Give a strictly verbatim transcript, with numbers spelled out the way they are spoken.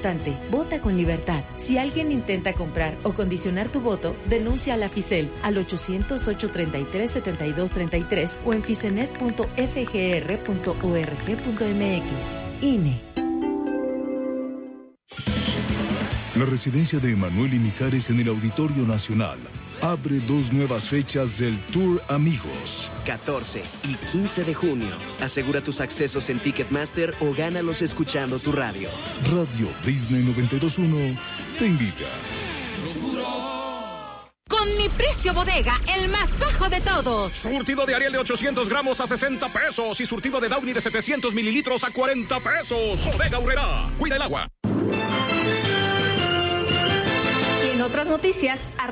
importante, vota con libertad. Si alguien intenta comprar o condicionar tu voto, denuncia a la Fisel al ochocientos, ochocientos treinta y tres, setenta y dos treinta y tres o en fisenet punto f g r punto org punto m x. I N E. La residencia de Emanuel y Mijares en el Auditorio Nacional abre dos nuevas fechas del Tour Amigos. catorce y quince de junio. Asegura tus accesos en Ticketmaster o gánalos escuchando tu radio. Radio Disney noventa y dos punto uno te invita. Con mi precio bodega, el más bajo de todos. Surtido de Ariel de ochocientos gramos a sesenta pesos y surtido de Downy de setecientos mililitros a cuarenta pesos. Bodega Aurrerá. Cuida el agua. En otras noticias,